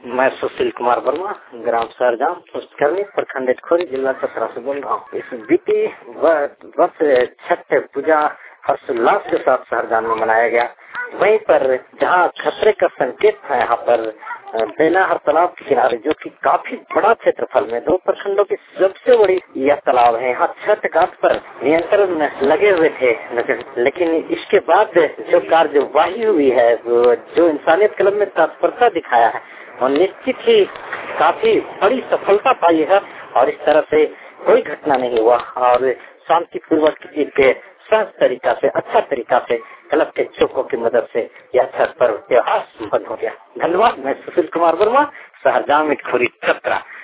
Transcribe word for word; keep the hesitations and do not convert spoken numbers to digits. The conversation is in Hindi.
मैं सुशील कुमार वर्मा, ग्राम सरजाम, पुष्करनी, प्रखंड इटखोरी, जिला चतरा से बोल रहा हूँ। इस बीती वर्ष छठ पूजा हर्षोल्लास के साथ सरजाम में मनाया गया। वहीं पर जहाँ खतरे का संकेत था, यहाँ पर बेनाहर तालाब के किनारे, जो कि काफी बड़ा क्षेत्रफल में दो प्रखंडों की सबसे बड़ी यह तालाब है, यहाँ छठ घाट पर नियंत्रण लगे हुए थे। लेकिन इसके बाद जो कार्यवाही हुई है, जो इंसानियत क्लब में तत्परता दिखाया है, और निश्चित ही काफी बड़ी सफलता पाई है। और इस तरह से कोई घटना नहीं हुआ और शांतिपूर्वक एक सहज तरीका से, अच्छा तरीका से क्लब के चौकों की मदद से यह छठ पर्व त्योहार संपन्न हो गया। धन्यवाद। मैं सुशील कुमार वर्मा, सहरजाम इटखोरी चतरा।